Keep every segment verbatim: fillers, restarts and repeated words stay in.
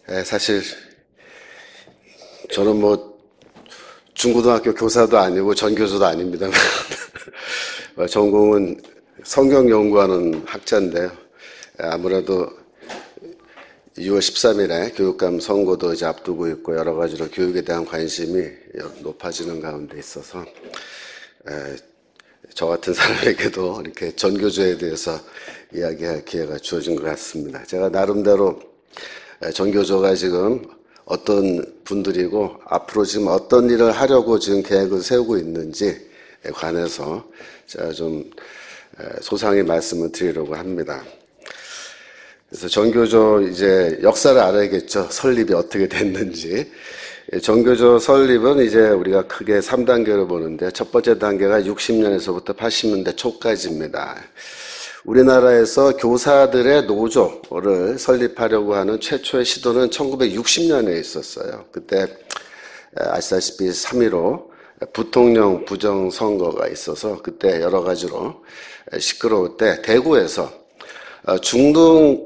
에, 사실 저는 뭐 중고등학교 교사도 아니고 전교조도 아닙니다만 전공은 성경 연구하는 학자인데요. 아무래도 유월 십삼일에 교육감 선거도 이제 앞두고 있고 여러 가지로 교육에 대한 관심이 높아지는 가운데 있어서 에, 저 같은 사람에게도 이렇게 전교조에 대해서 이야기할 기회가 주어진 것 같습니다. 제가 나름대로 전교조가 지금 어떤 분들이고 앞으로 지금 어떤 일을 하려고 지금 계획을 세우고 있는지에 관해서 제가 좀 소상히 말씀을 드리려고 합니다. 그래서 전교조 이제 역사를 알아야겠죠. 설립이 어떻게 됐는지. 전교조 설립은 이제 우리가 크게 삼 단계로 보는데 첫 번째 단계가 육십 년에서부터 팔십 년대 초까지입니다. 우리나라에서 교사들의 노조를 설립하려고 하는 최초의 시도는 천구백육십 년에 있었어요. 그때 아시다시피 삼 일오 부통령 부정선거가 있어서 그때 여러 가지로 시끄러울 때 대구에서 중등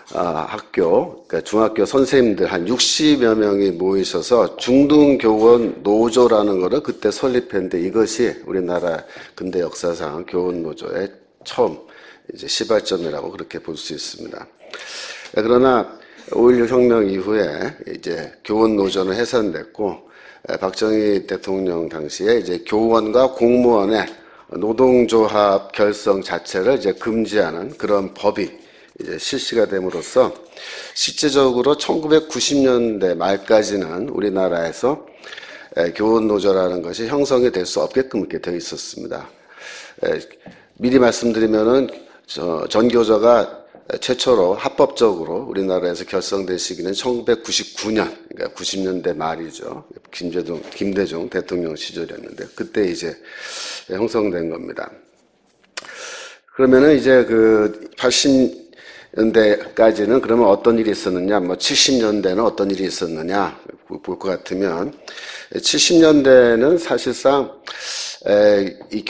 학교, 그러니까 중학교 선생님들 한 육십여 명이 모이셔서 중등교원 노조라는 거를 그때 설립했는데 이것이 우리나라 근대 역사상 교원 노조의 처음 이제 시발점이라고 그렇게 볼 수 있습니다. 그러나 오일육 혁명 이후에 이제 교원 노조는 해산됐고 박정희 대통령 당시에 이제 교원과 공무원의 노동조합 결성 자체를 이제 금지하는 그런 법이 이제 실시가 됨으로써 실제적으로 천구백구십 년대 말까지는 우리나라에서 교원 노조라는 것이 형성이 될 수 없게끔 이렇게 되어 있었습니다. 미리 말씀드리면은 전교조가 최초로 합법적으로 우리나라에서 결성된 시기는 천구백구십구 년, 그러니까 구십 년대 말이죠. 김대중, 김대중 대통령 시절이었는데 그때 이제 형성된 겁니다. 그러면은 이제 그 팔십 년대까지는 그러면 어떤 일이 있었느냐, 뭐 칠십 년대는 어떤 일이 있었느냐 볼 것 같으면 칠십 년대는 사실상 이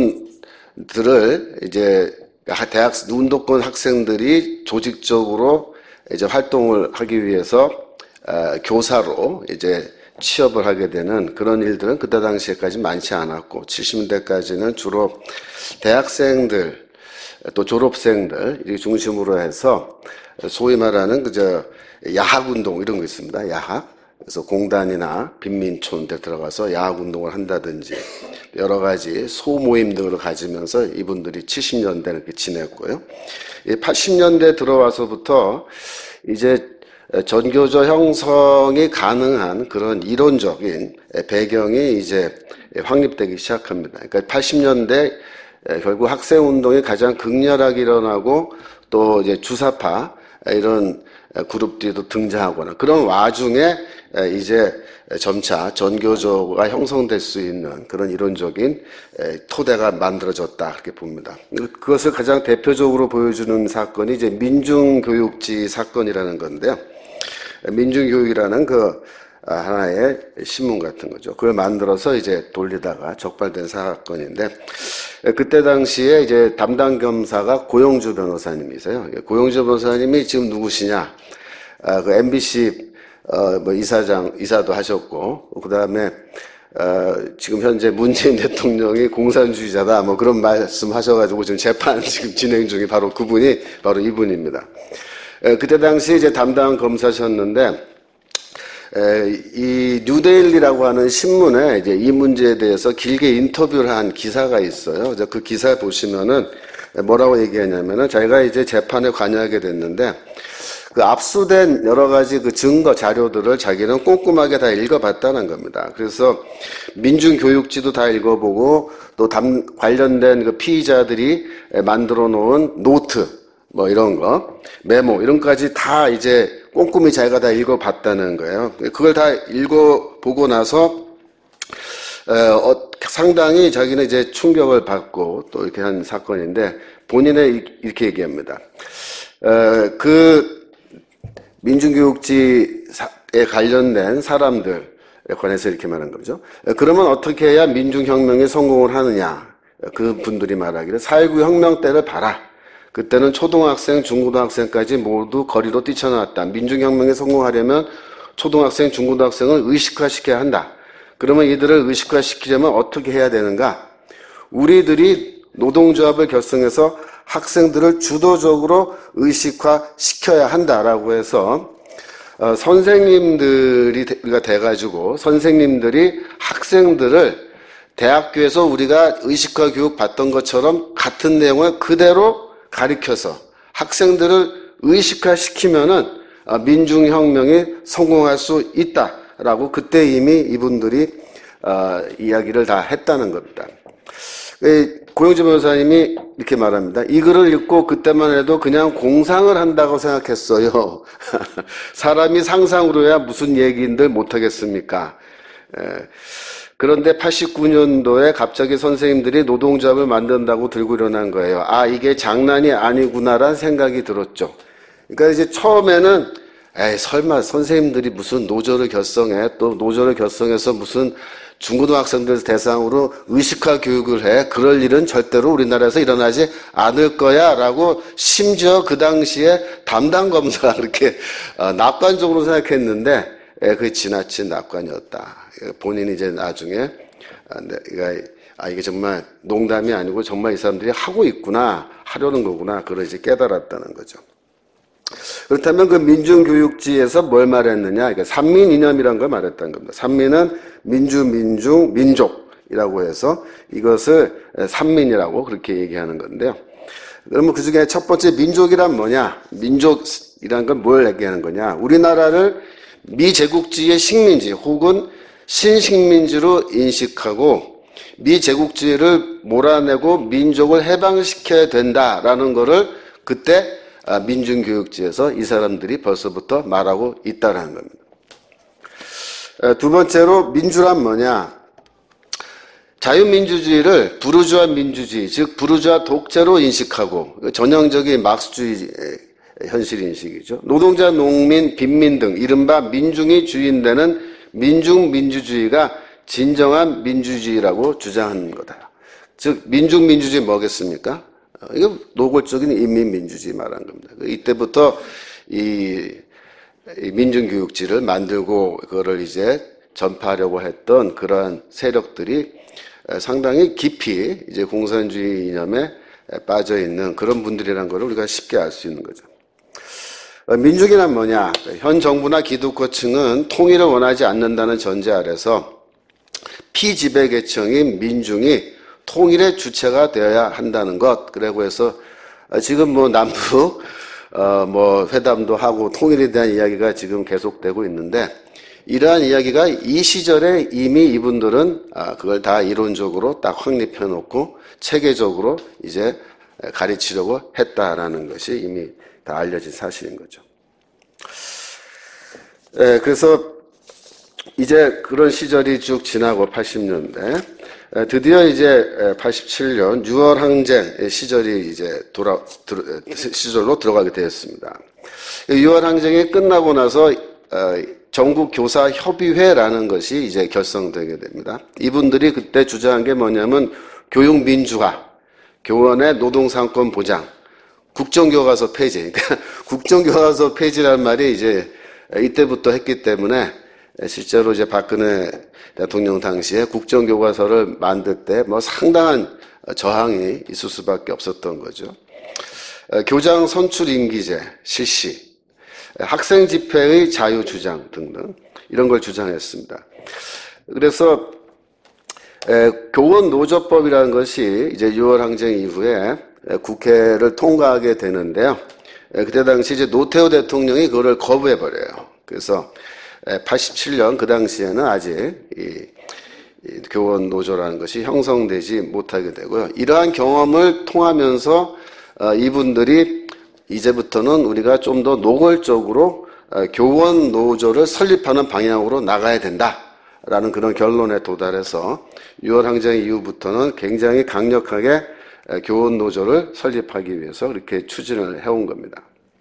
교원들을 이제 대학 운동권 학생들이 조직적으로 이제 활동을 하기 위해서 교사로 이제 취업을 하게 되는 그런 일들은 그때 당시에까지 많지 않았고 칠십 년대까지는 주로 대학생들 또 졸업생들 이 중심으로 해서 소위 말하는 그저 야학운동 이런 거 있습니다. 야학. 그래서 공단이나 빈민촌 데 들어가서 야학운동을 한다든지 여러 가지 소모임 등을 가지면서 이분들이 칠십 년대 이렇게 지냈고요. 팔십 년대 들어와서부터 이제 전교조 형성이 가능한 그런 이론적인 배경이 이제 확립되기 시작합니다. 그러니까 팔십 년대 결국 학생운동이 가장 극렬하게 일어나고 또 이제 주사파 이런 그룹들이 또 등장하거나 그런 와중에 이제 점차 전교조가 형성될 수 있는 그런 이론적인 토대가 만들어졌다 그렇게 봅니다. 그것을 가장 대표적으로 보여주는 사건이 이제 민중교육지 사건이라는 건데요. 민중교육이라는 그 하나의 신문 같은 거죠. 그걸 만들어서 이제 돌리다가 적발된 사건인데 그때 당시에 이제 담당 검사가 고영주 변호사님이세요. 고영주 변호사님이 지금 누구시냐? 아, 그 엠비씨 어, 뭐 이사장 이사도 하셨고 그 다음에 어, 지금 현재 문재인 대통령이 공산주의자다 뭐 그런 말씀하셔가지고 지금 재판 지금 진행 중이 바로 그분이 바로 이분입니다. 에, 그때 당시 이제 담당 검사셨는데. 에, 이 뉴데일리라고 하는 신문에 이제 이 문제에 대해서 길게 인터뷰를 한 기사가 있어요. 그래서 그 기사 보시면은 뭐라고 얘기하냐면은 자기가 이제 재판에 관여하게 됐는데 그 압수된 여러 가지 그 증거 자료들을 자기는 꼼꼼하게 다 읽어봤다는 겁니다. 그래서 민중교육지도 다 읽어보고 또 담, 관련된 그 피의자들이 만들어 놓은 노트 뭐 이런 거 메모 이런 것까지 다 이제 꼼꼼히 자기가 다 읽어봤다는 거예요. 그걸 다 읽어보고 나서 어, 상당히 자기는 이제 충격을 받고 또 이렇게 한 사건인데 본인은 이렇게 얘기합니다. 어, 그 민중교육지에 관련된 사람들에 관해서 이렇게 말한 거죠. 그러면 어떻게 해야 민중혁명이 성공을 하느냐? 그 분들이 말하기를 사일구 혁명 때를 봐라. 그때는 초등학생, 중고등학생까지 모두 거리로 뛰쳐나왔다. 민중혁명에 성공하려면 초등학생, 중고등학생을 의식화시켜야 한다. 그러면 이들을 의식화시키려면 어떻게 해야 되는가? 우리들이 노동조합을 결성해서 학생들을 주도적으로 의식화시켜야 한다라고 해서 어, 선생님들이 돼가지고 선생님들이 학생들을 대학교에서 우리가 의식화 교육 받던 것처럼 같은 내용을 그대로 가르쳐서 학생들을 의식화시키면은 민중혁명이 성공할 수 있다라고 그때 이미 이분들이 어, 이야기를 다 했다는 겁니다. 고영주 변호사님이 이렇게 말합니다. 이 글을 읽고 그때만 해도 그냥 공상을 한다고 생각했어요. 사람이 상상으로 해야 무슨 얘기인들 못하겠습니까? 그런데 팔십구 년도에 갑자기 선생님들이 노동조합을 만든다고 들고 일어난 거예요. 아, 이게 장난이 아니구나라는 생각이 들었죠. 그러니까 이제 처음에는 에이, 설마 선생님들이 무슨 노조를 결성해, 또 노조를 결성해서 무슨 중고등학생들 대상으로 의식화 교육을 해. 그럴 일은 절대로 우리나라에서 일어나지 않을 거야. 라고 심지어 그 당시에 담당 검사가 그렇게 어, 낙관적으로 생각했는데, 예, 그게 지나친 낙관이었다. 본인이 이제 나중에, 아, 내가, 아, 이게 정말 농담이 아니고 정말 이 사람들이 하고 있구나. 하려는 거구나. 그걸 이제 깨달았다는 거죠. 그렇다면 그 민중교육지에서 뭘 말했느냐? 그러니까 삼민 이념이라는 걸 말했다는 겁니다. 삼민은 민주, 민중, 민족이라고 해서 이것을 삼민이라고 그렇게 얘기하는 건데요. 그러면 그 중에 첫 번째 민족이란 뭐냐? 민족이란 건 뭘 얘기하는 거냐? 우리나라를 미제국주의의 식민지 혹은 신식민지로 인식하고 미제국주의를 몰아내고 민족을 해방시켜야 된다라는 거를 그때 민중교육지에서 이 사람들이 벌써부터 말하고 있다는 겁니다. 두 번째로 민주란 뭐냐? 자유민주주의를 부르주아 민주주의, 즉 부르주아 독재로 인식하고 전형적인 막스주의 현실인식이죠. 노동자, 농민, 빈민 등 이른바 민중이 주인되는 민중민주주의가 진정한 민주주의라고 주장하는 거다. 즉 민중민주주의 뭐겠습니까? 이거 노골적인 인민민주주의 말하는 겁니다. 이때부터 이, 이 민중교육지를 만들고 그거를 이제 전파하려고 했던 그러한 세력들이 상당히 깊이 이제 공산주의 이념에 빠져 있는 그런 분들이라는 걸 우리가 쉽게 알 수 있는 거죠. 민중이란 뭐냐? 현 정부나 기득권층은 통일을 원하지 않는다는 전제 아래서 피지배 계층인 민중이 통일의 주체가 되어야 한다는 것. 그리고 해서 지금 뭐 남북 어 뭐 회담도 하고 통일에 대한 이야기가 지금 계속되고 있는데 이러한 이야기가 이 시절에 이미 이분들은 아 그걸 다 이론적으로 딱 확립해 놓고 체계적으로 이제 가르치려고 했다라는 것이 이미 다 알려진 사실인 거죠. 예, 그래서 이제 그런 시절이 쭉 지나고 팔십 년대 드디어 이제 팔십칠 년 유월 항쟁 시절이 이제 돌아 시절로 들어가게 되었습니다. 유월 항쟁이 끝나고 나서 전국 교사 협의회라는 것이 이제 결성되게 됩니다. 이분들이 그때 주장한 게 뭐냐면 교육 민주화, 교원의 노동상권 보장, 국정교과서 폐지. 그러니까 국정교과서 폐지라는 말이 이제 이때부터 했기 때문에 실제로 이제 박근혜 대통령 당시에 국정교과서를 만들 때 뭐 상당한 저항이 있을 수밖에 없었던 거죠. 교장 선출 임기제 실시, 학생 집회의 자유 주장 등등 이런 걸 주장했습니다. 그래서 교원 노조법이라는 것이 이제 유월 항쟁 이후에 국회를 통과하게 되는데요. 그때 당시 이제 노태우 대통령이 그거를 거부해 버려요. 그래서 팔십칠 년 그 당시에는 아직 이, 이 교원 노조라는 것이 형성되지 못하게 되고요. 이러한 경험을 통하면서 어, 이분들이 이제부터는 우리가 좀 더 노골적으로 어, 교원 노조를 설립하는 방향으로 나가야 된다라는 그런 결론에 도달해서 유월 항쟁 이후부터는 굉장히 강력하게 어, 교원 노조를 설립하기 위해서 그렇게 추진을 해온 겁니다.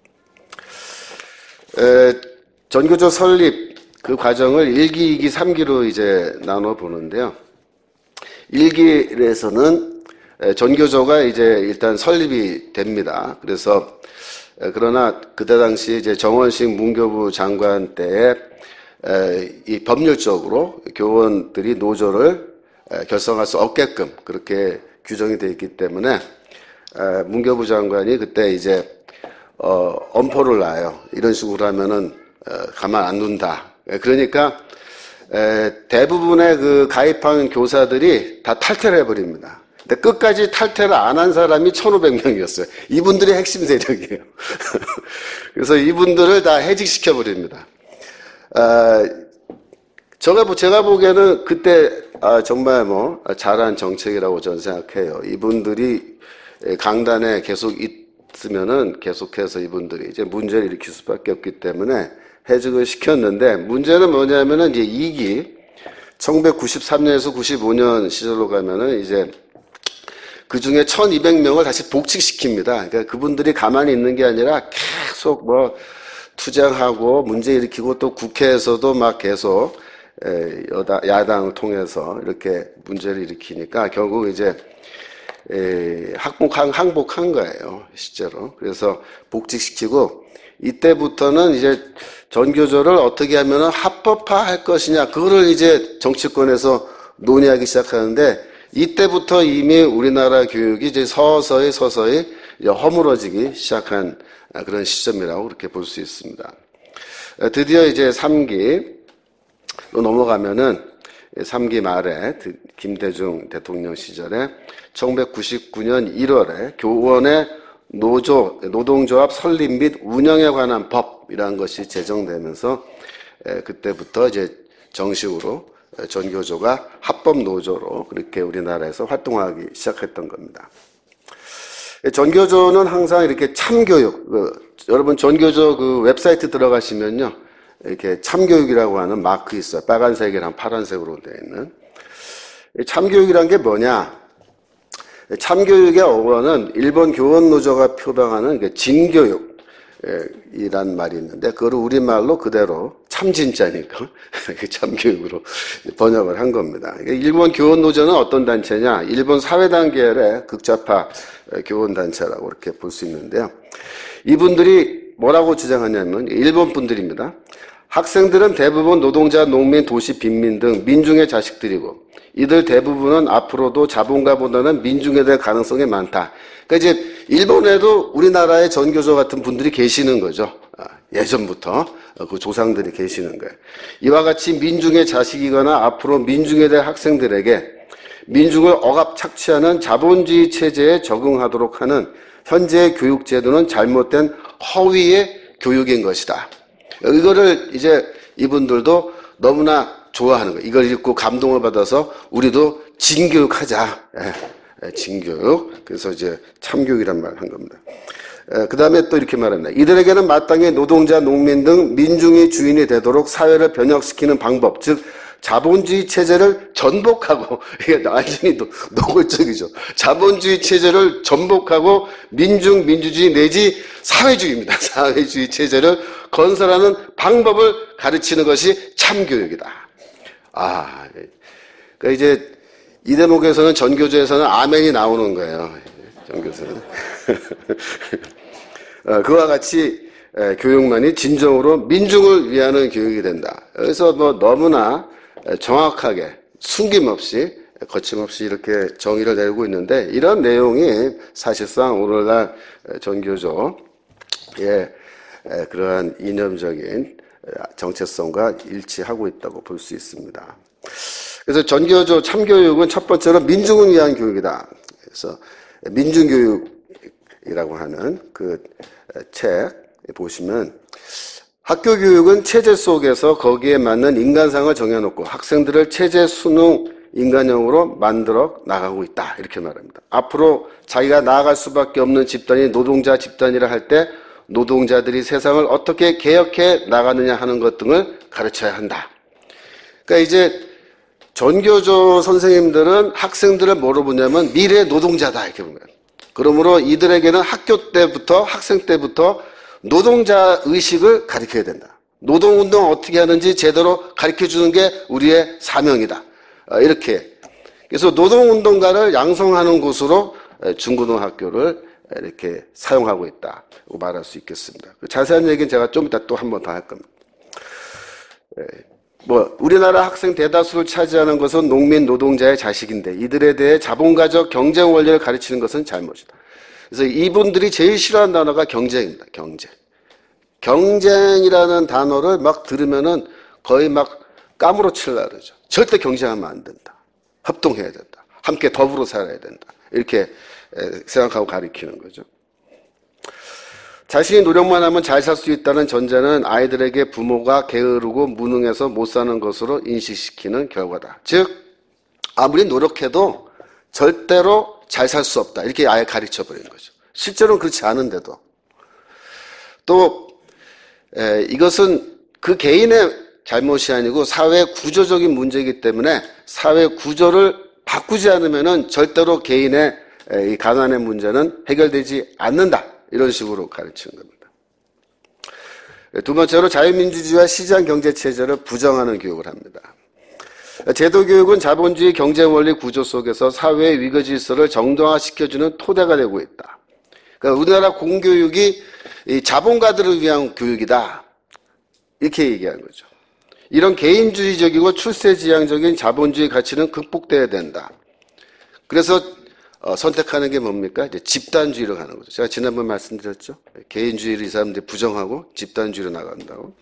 에, 전교조 설립 그 과정을 일 기, 이 기, 삼 기로 이제 나눠 보는데요. 일 기에서는 전교조가 이제 일단 설립이 됩니다. 그래서 그러나 그때 당시 이제 정원식 문교부 장관 때에 이 법률적으로 교원들이 노조를 결성할 수 없게끔 그렇게 규정이 되어 있기 때문에 문교부 장관이 그때 이제 어, 엄포를 놔요. 이런 식으로 하면은 어, 가만 안 둔다. 그러니까 에, 대부분의 그 가입한 교사들이 다 탈퇴를 해버립니다. 근데 끝까지 탈퇴를 안 한 사람이 천오백 명이었어요. 이분들이 핵심 세력이에요. 그래서 이분들을 다 해직시켜버립니다. 아, 제가, 제가 보기에는 그때 아, 정말 뭐 잘한 정책이라고 저는 생각해요. 이분들이 강단에 계속 있으면은 계속해서 이분들이 이제 문제를 일으킬 수밖에 없기 때문에 해직을 시켰는데, 문제는 뭐냐면은 이제 이 기 천구백구십삼 년에서 구십오 년 시절로 가면은 이제 그 중에 천이백 명을 다시 복직시킵니다. 그러니까 그분들이 가만히 있는 게 아니라 계속 뭐 투쟁하고 문제 일으키고 또 국회에서도 막 계속 여당, 야당을 통해서 이렇게 문제를 일으키니까 결국 이제 항복한, 항복한 거예요, 실제로. 그래서 복직시키고 이때부터는 이제 전교조를 어떻게 하면 합법화할 것이냐, 그거를 이제 정치권에서 논의하기 시작하는데, 이때부터 이미 우리나라 교육이 이제 서서히 서서히 허물어지기 시작한 그런 시점이라고 그렇게 볼 수 있습니다. 드디어 이제 삼 기로 넘어가면은 삼 기 말에 김대중 대통령 시절에 천구백구십구 년 일월에 교원의 노조, 노동조합 설립 및 운영에 관한 법이라는 것이 제정되면서 그때부터 이제 정식으로 전교조가 합법 노조로 그렇게 우리나라에서 활동하기 시작했던 겁니다. 전교조는 항상 이렇게 참교육, 그, 여러분 전교조 그 웹사이트 들어가시면요, 이렇게 참교육이라고 하는 마크 있어요. 빨간색이랑 파란색으로 되어 있는. 참교육이란 게 뭐냐? 참교육의 어원은 일본 교원노조가 표방하는 진교육 이란 말이 있는데, 그거를 우리말로 그대로 참진짜니까 참교육으로 번역을 한 겁니다. 일본 교원노조는 어떤 단체냐? 일본 사회당 계열의 극좌파 교원단체라고 이렇게 볼 수 있는데요. 이분들이 뭐라고 주장하냐면, 일본 분들입니다. 학생들은 대부분 노동자, 농민, 도시, 빈민 등 민중의 자식들이고 이들 대부분은 앞으로도 자본가보다는 민중에 대한 가능성이 많다. 그러니까 이제 일본에도 우리나라의 전교조 같은 분들이 계시는 거죠. 예전부터 그 조상들이 계시는 거예요. 이와 같이 민중의 자식이거나 앞으로 민중에 대한 학생들에게 민중을 억압 착취하는 자본주의 체제에 적응하도록 하는 현재의 교육 제도는 잘못된 허위의 교육인 것이다. 이거를 이제 이분들도 너무나 좋아하는 거예요. 이걸 읽고 감동을 받아서 우리도 진교육하자. 예, 진교육. 그래서 이제 참교육이란 말을 한 겁니다. 그 다음에 또 이렇게 말합니다. 이들에게는 마땅히 노동자, 농민 등 민중이 주인이 되도록 사회를 변혁시키는 방법, 즉 자본주의 체제를 전복하고, 이게 완전히 노골적이죠. 자본주의 체제를 전복하고 민중, 민주주의 내지 사회주의입니다. 사회주의 체제를 건설하는 방법을 가르치는 것이 참교육이다. 아, 그러니까 이제 이 대목에서는 전교조에서는 아멘이 나오는 거예요. 전교조는. 그와 같이 교육만이 진정으로 민중을 위하는 교육이 된다. 그래서 뭐 너무나 정확하게 숨김없이 거침없이 이렇게 정의를 내리고 있는데, 이런 내용이 사실상 오늘날 전교조의 그러한 이념적인 정체성과 일치하고 있다고 볼 수 있습니다. 그래서 전교조 참교육은 첫 번째로 민중을 위한 교육이다. 그래서 민중교육이라고 하는 그 책 보시면, 학교 교육은 체제 속에서 거기에 맞는 인간상을 정해놓고 학생들을 체제 순응 인간형으로 만들어 나가고 있다. 이렇게 말합니다. 앞으로 자기가 나아갈 수밖에 없는 집단이 노동자 집단이라 할 때 노동자들이 세상을 어떻게 개혁해 나가느냐 하는 것 등을 가르쳐야 한다. 그러니까 이제 전교조 선생님들은 학생들을 뭐로 보냐면 미래 노동자다 이렇게 보는 거예요. 그러므로 이들에게는 학교 때부터, 학생 때부터 노동자 의식을 가르쳐야 된다. 노동운동 어떻게 하는지 제대로 가르쳐주는 게 우리의 사명이다. 이렇게 그래서 노동운동가를 양성하는 곳으로 중고등학교를 이렇게 사용하고 있다고 말할 수 있겠습니다. 자세한 얘기는 제가 좀 이따 또 한 번 더 할 겁니다. 뭐 우리나라 학생 대다수를 차지하는 것은 농민 노동자의 자식인데 이들에 대해 자본가적 경쟁 원리를 가르치는 것은 잘못이다. 그래서 이분들이 제일 싫어하는 단어가 경쟁입니다. 경쟁. 경쟁이라는 단어를 막 들으면은 거의 막 까무러치려고 그러죠. 절대 경쟁하면 안 된다. 협동해야 된다. 함께 더불어 살아야 된다. 이렇게 생각하고 가르치는 거죠. 자신이 노력만 하면 잘 살 수 있다는 전제는 아이들에게 부모가 게으르고 무능해서 못 사는 것으로 인식시키는 결과다. 즉 아무리 노력해도 절대로 잘 살 수 없다. 이렇게 아예 가르쳐버린 거죠. 실제로는 그렇지 않은데도. 또 에, 이것은 그 개인의 잘못이 아니고 사회 구조적인 문제이기 때문에 사회 구조를 바꾸지 않으면은 절대로 개인의 이 가난의 문제는 해결되지 않는다. 이런 식으로 가르치는 겁니다. 두 번째로 자유민주주의와 시장경제체제를 부정하는 교육을 합니다. 제도교육은 자본주의 경쟁원리 구조 속에서 사회의 위계질서를 정당화시켜주는 토대가 되고 있다. 그러니까 우리나라 공교육이 이 자본가들을 위한 교육이다. 이렇게 얘기하는 거죠. 이런 개인주의적이고 출세지향적인 자본주의 가치는 극복돼야 된다. 그래서 어, 선택하는 게 뭡니까? 이제 집단주의로 가는 거죠. 제가 지난번 말씀드렸죠. 개인주의를 이 사람들이 부정하고 집단주의로 나간다고.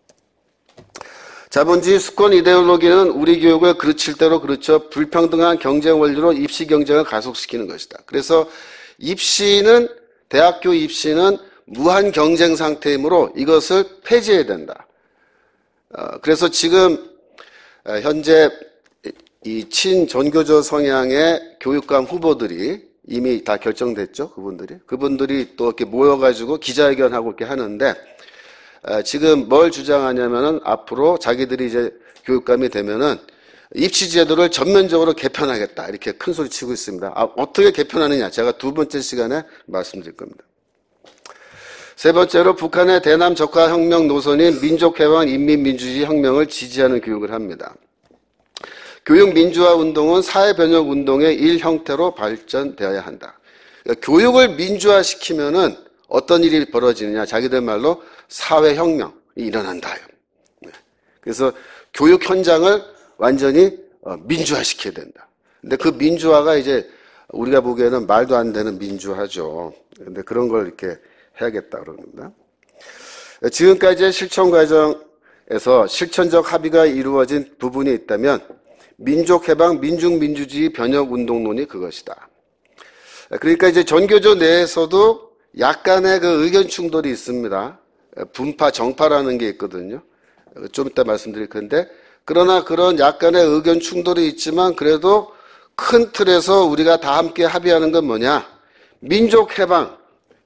자본주의 수권 이데올로기는 우리 교육을 그르칠 대로 그르쳐 불평등한 경쟁 원리로 입시 경쟁을 가속시키는 것이다. 그래서 입시는 대학교 입시는 무한 경쟁 상태이므로 이것을 폐지해야 된다. 어, 그래서 지금 현재 이 친전교조 성향의 교육감 후보들이 이미 다 결정됐죠. 그분들이. 그분들이 또 이렇게 모여가지고 기자회견하고 이렇게 하는데, 지금 뭘 주장하냐면은 앞으로 자기들이 이제 교육감이 되면은 입시제도를 전면적으로 개편하겠다. 이렇게 큰 소리 치고 있습니다. 아, 어떻게 개편하느냐. 제가 두 번째 시간에 말씀드릴 겁니다. 세 번째로 북한의 대남 적화혁명 노선인 민족해방 인민민주주의 혁명을 지지하는 교육을 합니다. 교육 민주화 운동은 사회 변혁 운동의 일 형태로 발전되어야 한다. 그러니까 교육을 민주화시키면은 어떤 일이 벌어지느냐? 자기들 말로 사회 혁명이 일어난다. 그래서 교육 현장을 완전히 민주화시켜야 된다. 근데 그 민주화가 이제 우리가 보기에는 말도 안 되는 민주화죠. 근데 그런 걸 이렇게 해야겠다 그러는 겁니다. 지금까지의 실천 과정에서 실천적 합의가 이루어진 부분이 있다면 민족해방, 민중민주주의 변혁운동론이 그것이다. 그러니까 이제 전교조 내에서도 약간의 그 의견 충돌이 있습니다. 분파, 정파라는 게 있거든요. 좀 이따 말씀드릴 건데, 그러나 그런 약간의 의견 충돌이 있지만 그래도 큰 틀에서 우리가 다 함께 합의하는 건 뭐냐? 민족해방,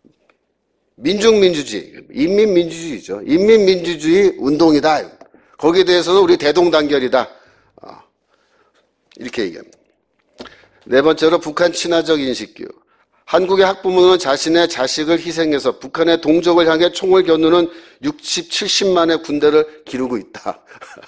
민중민주주의, 인민민주주의죠. 인민민주주의 운동이다. 거기에 대해서는 우리 대동단결이다. 이렇게 얘기합니다. 네 번째로 북한 친화적 인식교육. 한국의 학부모는 자신의 자식을 희생해서 북한의 동족을 향해 총을 겨누는 육십, 칠십만의 군대를 기르고 있다.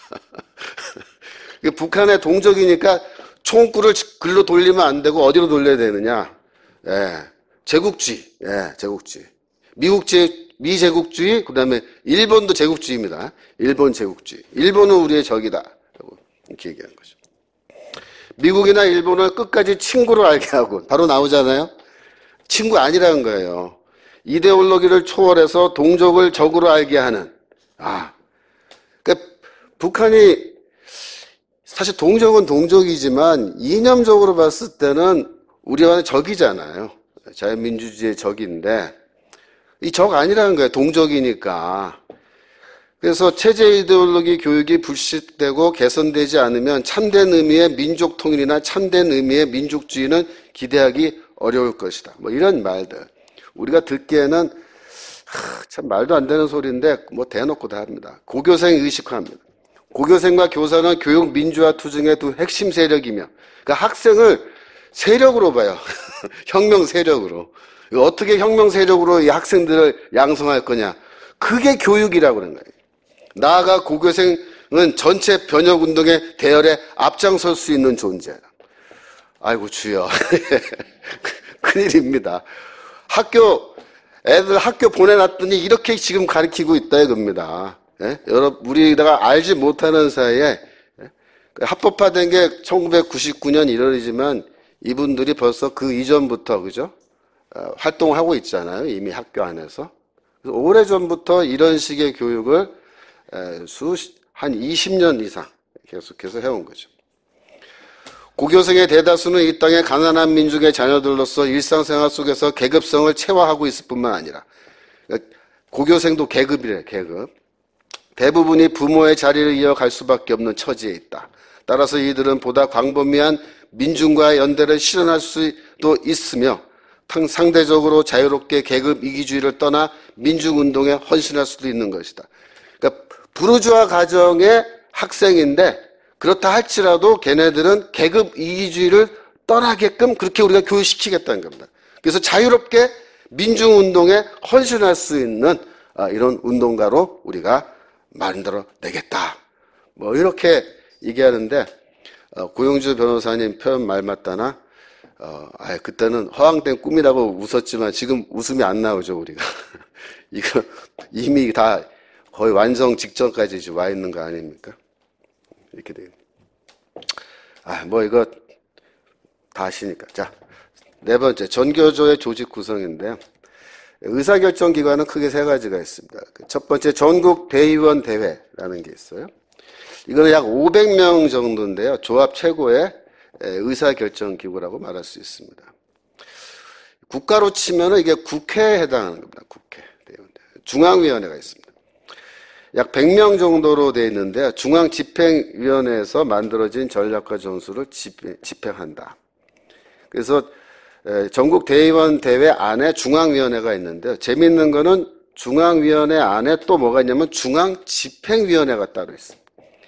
북한의 동족이니까 총구를 글로 돌리면 안 되고 어디로 돌려야 되느냐? 예, 제국주의, 예, 제국주의. 미국제, 미제국주의, 그 다음에 일본도 제국주의입니다. 일본 제국주의. 일본은 우리의 적이다. 이렇게 얘기하는 거죠. 미국이나 일본을 끝까지 친구로 알게 하고, 바로 나오잖아요? 친구 아니라는 거예요. 이데올로기를 초월해서 동족을 적으로 알게 하는. 아. 그러니까 북한이, 사실 동족은 동족이지만, 이념적으로 봤을 때는 우리와는 적이잖아요. 자유민주주의의 적인데, 이 적 아니라는 거예요. 동족이니까. 그래서 체제 이데올로기 교육이 불식되고 개선되지 않으면 참된 의미의 민족 통일이나 참된 의미의 민족주의는 기대하기 어려울 것이다. 뭐 이런 말들. 우리가 듣기에는 하, 참 말도 안 되는 소리인데 뭐 대놓고 다 합니다. 고교생 의식화합니다. 고교생과 교사는 교육 민주화 투쟁의 두 핵심 세력이며 그러니까 학생을 세력으로 봐요. 혁명 세력으로. 어떻게 혁명 세력으로 이 학생들을 양성할 거냐. 그게 교육이라고 그러는 거예요. 나아가 고교생은 전체 변혁운동의 대열에 앞장설 수 있는 존재다. 아이고 주여. 큰일입니다. 학교 애들 학교 보내놨더니 이렇게 지금 가르치고 있다 이겁니다. 예? 여러분 우리가 알지 못하는 사이에 합법화된 게 천구백구십구 년 일월이지만 이분들이 벌써 그 이전부터 그죠? 어, 활동하고 있잖아요. 이미 학교 안에서. 그래서 오래전부터 이런 식의 교육을 에, 수, 한 이십 년 이상 계속해서 해온 거죠. 고교생의 대다수는 이 땅의 가난한 민족의 자녀들로서 일상생활 속에서 계급성을 체화하고 있을 뿐만 아니라 고교생도 계급이래, 계급. 대부분이 부모의 자리를 이어갈 수밖에 없는 처지에 있다. 따라서 이들은 보다 광범위한 민중과의 연대를 실현할 수도 있으며 상대적으로 자유롭게 계급 이기주의를 떠나 민중운동에 헌신할 수도 있는 것이다. 그러니까 부르주아 가정의 학생인데 그렇다 할지라도 걔네들은 계급 이기주의를 떠나게끔 그렇게 우리가 교육시키겠다는 겁니다. 그래서 자유롭게 민중운동에 헌신할 수 있는 이런 운동가로 우리가 만들어내겠다. 뭐 이렇게 얘기하는데 고용주 변호사님 표현 말 맞다나 어, 아, 그때는 허황된 꿈이라고 웃었지만 지금 웃음이 안 나오죠, 우리가. 이거 이미 다 거의 완성 직전까지 와 있는 거 아닙니까? 이렇게 돼요. 아, 뭐 이거 다 아시니까. 자, 네 번째, 전교조의 조직 구성인데요. 의사결정 기관은 크게 세 가지가 있습니다. 첫 번째, 전국 대의원 대회라는 게 있어요. 이거는 약 오백 명 정도인데요. 조합 최고의 의사결정기구라고 말할 수 있습니다. 국가로 치면은 이게 국회에 해당하는 겁니다. 국회. 중앙위원회가 있습니다. 약 백 명 정도로 되어 있는데 중앙집행위원회에서 만들어진 전략과 전술을 집행한다. 그래서 전국 대의원 대회 안에 중앙위원회가 있는데 재미있는 거는 중앙위원회 안에 또 뭐가 있냐면 중앙집행위원회가 따로 있습니다.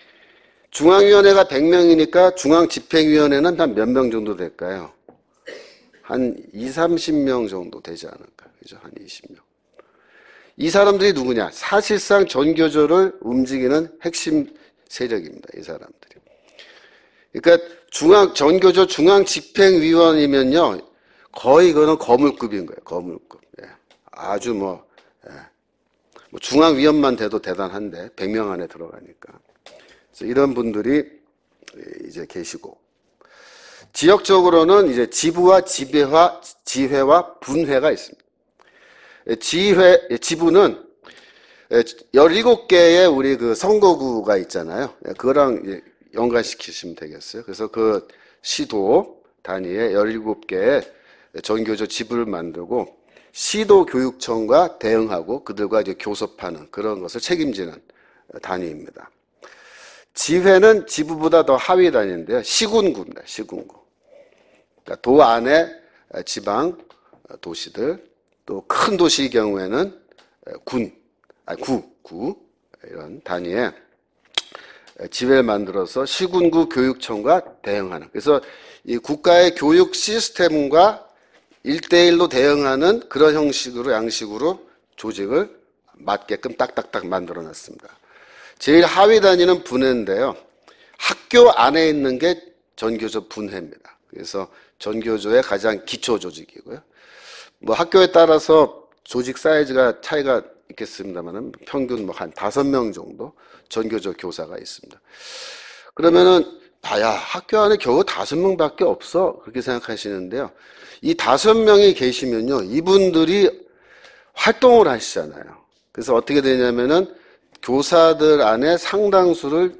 중앙위원회가 백 명이니까 중앙집행위원회는 한 몇 명 정도 될까요? 한 이삼십 명 정도 되지 않을까? 그죠? 한 이십 명. 이 사람들이 누구냐? 사실상 전교조를 움직이는 핵심 세력입니다. 이 사람들이. 그러니까 중앙, 전교조 중앙집행위원이면요. 거의 이거는 거물급인 거예요. 거물급. 예. 아주 뭐, 예. 뭐 중앙위원만 돼도 대단한데 백 명 안에 들어가니까. 그래서 이런 분들이 이제 계시고 지역적으로는 이제 지부와 지배화, 지회와 분회가 있습니다. 지회, 지부는 열일곱 개의 우리 그 선거구가 있잖아요. 그거랑 연관시키시면 되겠어요. 그래서 그 시도 단위에 열일곱 개의 전교조 지부를 만들고 시도 교육청과 대응하고 그들과 이제 교섭하는 그런 것을 책임지는 단위입니다. 지회는 지부보다 더 하위 단위인데요. 시군구입니다. 시군구. 그러니까 도 안에 지방 도시들, 또 큰 도시의 경우에는 군, 아니 구, 구 이런 단위에 지회를 만들어서 시군구 교육청과 대응하는. 그래서 이 국가의 교육 시스템과 일대일로 대응하는 그런 형식으로 양식으로 조직을 맞게끔 딱딱딱 만들어놨습니다. 제일 하위 단위는 분회인데요. 학교 안에 있는 게 전교조 분회입니다. 그래서 전교조의 가장 기초 조직이고요. 뭐 학교에 따라서 조직 사이즈가 차이가 있겠습니다만은 평균 뭐 한 다섯 명 정도 전교조 교사가 있습니다. 그러면은 아야 학교 안에 겨우 다섯 명밖에 없어 그렇게 생각하시는데요. 이 다섯 명이 계시면요, 이분들이 활동을 하시잖아요. 그래서 어떻게 되냐면은 교사들 안에 상당수를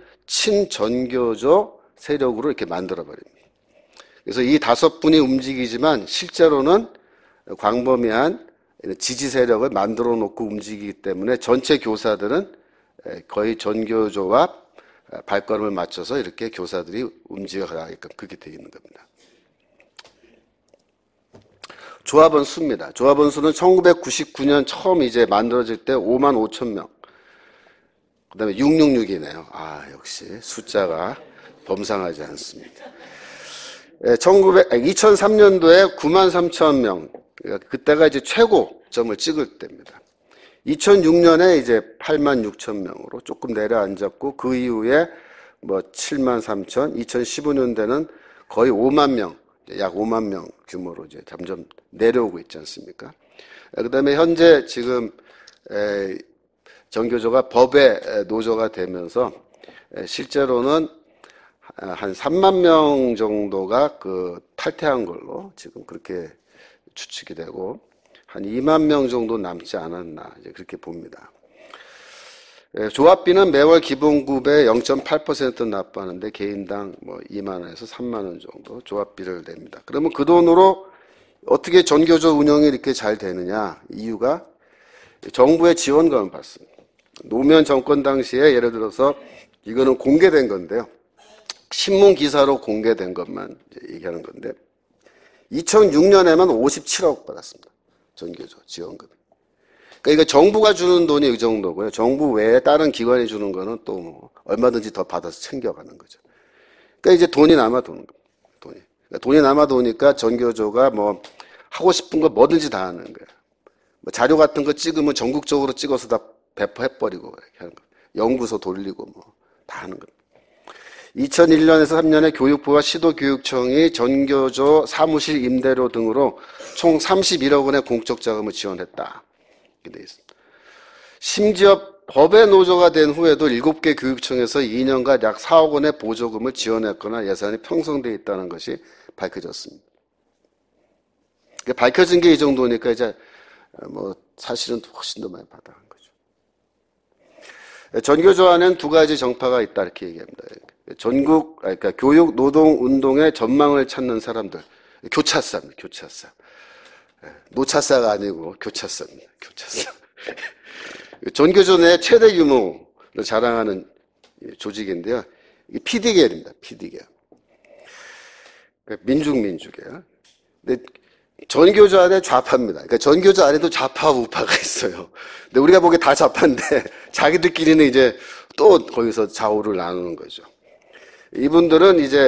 친전교조 세력으로 이렇게 만들어버립니다. 그래서 이 다섯 분이 움직이지만 실제로는 광범위한 지지 세력을 만들어 놓고 움직이기 때문에 전체 교사들은 거의 전교조와 발걸음을 맞춰서 이렇게 교사들이 움직여가게끔 그렇게 되어 있는 겁니다. 조합원 수입니다. 조합원 수는 천구백구십구 년 처음 이제 만들어질 때 오만 오천 명. 그 다음에 육백육십육이네요. 아, 역시 숫자가 범상하지 않습니다. 이천삼 년도에 구만 삼천 명. 그때가 이제 최고점을 찍을 때입니다. 이천육 년에 이제 팔만 육천 명으로 조금 내려앉았고 그 이후에 뭐 칠만 삼천, 이천십오 년대는 거의 오만 명 약 오만 명 규모로 이제 점점 내려오고 있지 않습니까? 그 다음에 현재 지금 에, 전교조가 법의 노조가 되면서 에, 실제로는 한 삼만 명 정도가 그 탈퇴한 걸로 지금 그렇게 추측이 되고 한 이만 명 정도 남지 않았나 이제 그렇게 봅니다. 예, 조합비는 매월 기본급의 영 점 팔 퍼센트 납부하는데 개인당 뭐 이만 원에서 삼만 원 정도 조합비를 냅니다. 그러면 그 돈으로 어떻게 전교조 운영이 이렇게 잘 되느냐? 이유가 정부의 지원금을 받습니다. 노무현 정권 당시에 예를 들어서 이거는 공개된 건데요. 신문 기사로 공개된 것만 얘기하는 건데 이천육 년에만 오십칠억 받았습니다. 전교조 지원금. 그러니까 정부가 주는 돈이 이 정도고요. 정부 외에 다른 기관이 주는 거는 또 뭐 얼마든지 더 받아서 챙겨가는 거죠. 그러니까 이제 돈이 남아 도는 겁니다. 돈이. 그러니까 돈이 남아 도니까 전교조가 뭐 하고 싶은 거 뭐든지 다 하는 거예요. 뭐 자료 같은 거 찍으면 전국적으로 찍어서 다 배포해버리고 이렇게 하는 거예요. 연구소 돌리고 뭐 다 하는 겁니다. 이천일 년에서 삼 년에 교육부와 시도교육청이 전교조 사무실 임대료 등으로 총 삼십일억 원의 공적 자금을 지원했다. 이렇게 되어 있습니다. 심지어 법의 노조가 된 후에도 일곱 개 교육청에서 이 년간 약 사억 원의 보조금을 지원했거나 예산이 편성되어 있다는 것이 밝혀졌습니다. 그러니까 밝혀진 게 이 정도니까 이제 뭐 사실은 훨씬 더 많이 받아간 거죠. 전교조 안에는 두 가지 정파가 있다 이렇게 얘기합니다. 전국 그러니까 교육 노동 운동의 전망을 찾는 사람들, 교차사입니다. 교차사. 노차사가 아니고 교차사입니다. 교차사. 전교조 내 최대 규모를 자랑하는 조직인데요. 피디계열입니다. 피디계열. 민중민주계열. 근데 전교조 안에 좌파입니다. 그러니까 전교조 안에도 좌파 우파가 있어요. 근데 우리가 보기에 다 좌파인데 자기들끼리는 이제 또 거기서 좌우를 나누는 거죠. 이분들은 이제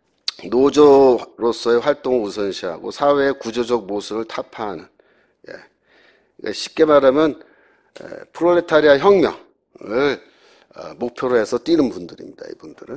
노조로서의 활동을 우선시하고 사회의 구조적 모순을 타파하는, 예. 그러니까 쉽게 말하면 프롤레타리아 혁명을 목표로 해서 뛰는 분들입니다. 이분들은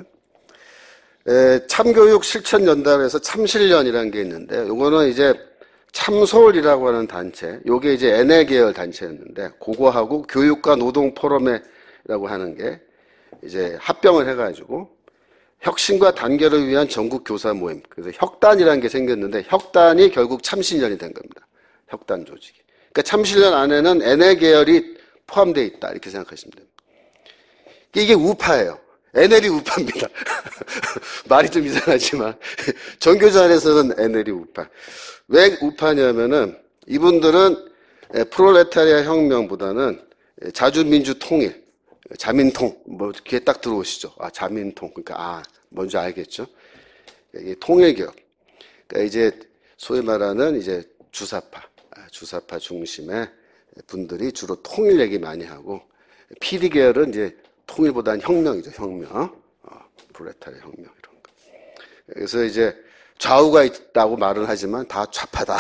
참교육 실천연단에서 참실련이라는 게 있는데, 요거는 이제 참서울이라고 하는 단체, 요게 이제 엔엘 계열 단체였는데, 그거하고 교육과 노동 포럼이라고 하는 게 이제 합병을 해가지고 혁신과 단결을 위한 전국 교사 모임, 그래서 혁단이라는 게 생겼는데, 혁단이 결국 참실련이 된 겁니다. 혁단 조직이. 그러니까 참실련 안에는 엔엘 계열이 포함되어 있다 이렇게 생각하시면 됩니다. 이게 우파예요. 엔엘이 우파입니다. 말이 좀 이상하지만 전교조 안에서는 엔엘이 우파. 왜 우파냐면은 이분들은 프롤레타리아 혁명보다는 자주민주 통일, 자민통, 뭐 귀에 딱 들어오시죠. 아, 자민통. 그러니까 아, 뭔지 알겠죠. 이게 통일개혁. 그러니까 이제 소위 말하는 이제 주사파, 주사파 중심의 분들이 주로 통일 얘기 많이 하고, 피디 계열은 이제 통일보다는 혁명이죠, 혁명. 어, 프롤레타리아 혁명 이런 거. 그래서 이제 좌우가 있다고 말은 하지만 다 좌파다.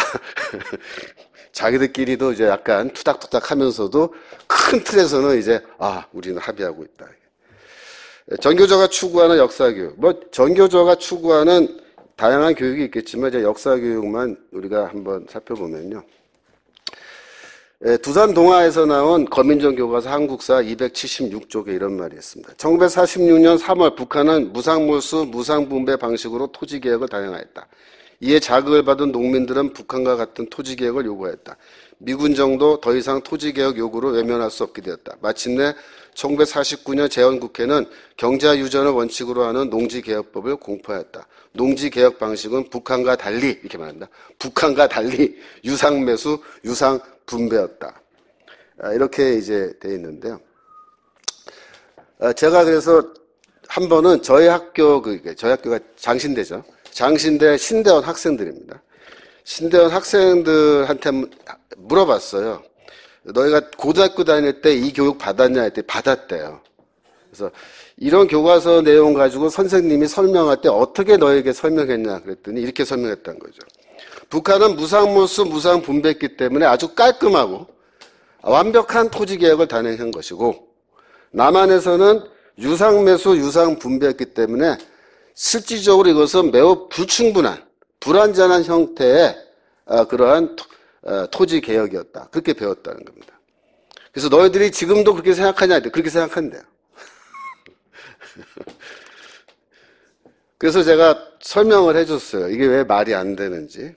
자기들끼리도 이제 약간 투닥투닥 하면서도 큰 틀에서는 이제 아, 우리는 합의하고 있다. 전교조가 추구하는 역사교육. 뭐 전교조가 추구하는 다양한 교육이 있겠지만 이제 역사교육만 우리가 한번 살펴보면요. 두산 동아에서 나온 거민정 교과서 한국사 이백칠십육 쪽에 이런 말이 있습니다. 천구백사십육 년 삼월 북한은 무상몰수, 무상분배 방식으로 토지개혁을 단행하였다. 이에 자극을 받은 농민들은 북한과 같은 토지개혁을 요구하였다. 미군정도 더 이상 토지개혁 요구를 외면할 수 없게 되었다. 마침내 천구백사십구 년 재헌국회는 경자유전을 원칙으로 하는 농지개혁법을 공포하였다. 농지개혁 방식은 북한과 달리, 이렇게 말합니다. 북한과 달리 유상매수, 유상분배였다. 이렇게 이제 되어 있는데요. 제가 그래서 한 번은 저희 학교, 저희 학교가 장신대죠. 장신대 신대원 학생들입니다. 신대원 학생들한테 물어봤어요. 너희가 고등학교 다닐 때 이 교육 받았냐 했더니 받았대요. 그래서 이런 교과서 내용 가지고 선생님이 설명할 때 어떻게 너에게 설명했냐 그랬더니 이렇게 설명했다는 거죠. 북한은 무상몰수, 무상분배했기 때문에 아주 깔끔하고 완벽한 토지개혁을 단행한 것이고, 남한에서는 유상매수, 유상분배했기 때문에 실질적으로 이것은 매우 불충분한, 불완전한 형태의 그러한 토지 개혁이었다. 그렇게 배웠다는 겁니다. 그래서 너희들이 지금도 그렇게 생각하냐? 그렇게 생각한대요. 그래서 제가 설명을 해줬어요. 이게 왜 말이 안 되는지.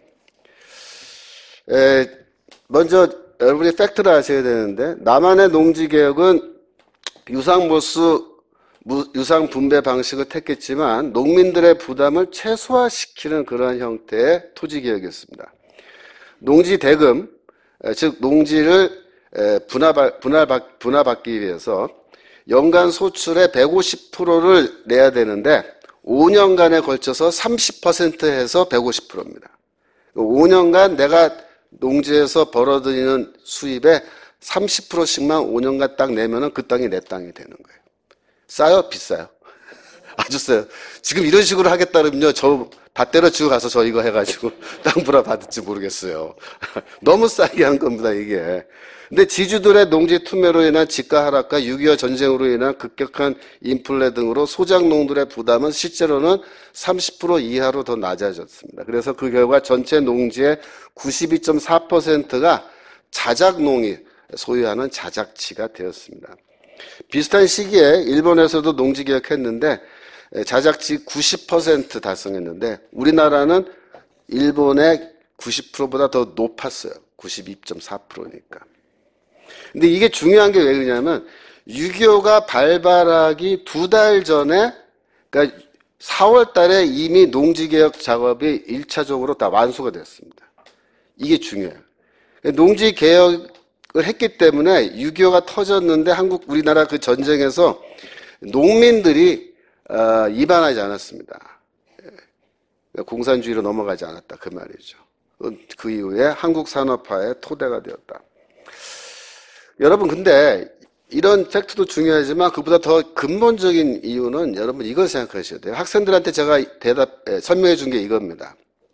에, 먼저 여러분이 팩트를 아셔야 되는데, 남한의 농지개혁은 유상몰수, 유상분배 방식을 택했지만 농민들의 부담을 최소화시키는 그러한 형태의 토지개혁이었습니다. 농지대금, 즉 농지를 분할, 분할, 분할받기 위해서 연간 소출의 백오십 퍼센트를 내야 되는데 오 년간에 걸쳐서 삼십 퍼센트 해서 백오십 퍼센트입니다. 오 년간 내가 농지에서 벌어들이는 수입의 삼십 퍼센트씩만 오 년간 딱 내면은 그 땅이 내 땅이 되는 거예요. 싸요? 비싸요? 아주 싸요. 지금 이런 식으로 하겠다 그러면요, 저 밭 때려치고 가서 저 이거 해가지고 땅 불화 받을지 모르겠어요. 너무 싸게 한 겁니다, 이게. 근데 지주들의 농지 투매로 인한 지가 하락과 육이오 전쟁으로 인한 급격한 인플레 등으로 소작농들의 부담은 실제로는 삼십 퍼센트 이하로 더 낮아졌습니다. 그래서 그 결과 전체 농지의 구십이 점 사 퍼센트가 자작농이 소유하는 자작지가 되었습니다. 비슷한 시기에 일본에서도 농지개혁했는데 자작지 구십 퍼센트 달성했는데 우리나라는 일본의 구십 퍼센트보다 더 높았어요. 구십이 점 사 퍼센트니까. 근데 이게 중요한 게 왜 그러냐면 육이오가 발발하기 두 달 전에, 그러니까 사월 달에 이미 농지개혁 작업이 일 차적으로 다 완수가 됐습니다. 이게 중요해요. 농지개혁을 했기 때문에 육이오가 터졌는데 한국, 우리나라 그 전쟁에서 농민들이 어, 이반하지 않았습니다. 공산주의로 넘어가지 않았다. 그 말이죠. 그 이후에 한국 산업화의 토대가 되었다. 여러분, 근데 이런 팩트도 중요하지만 그보다 더 근본적인 이유는 여러분 이걸 생각하셔야 돼요. 학생들한테 제가 대답, 설명해 준 게 이겁니다.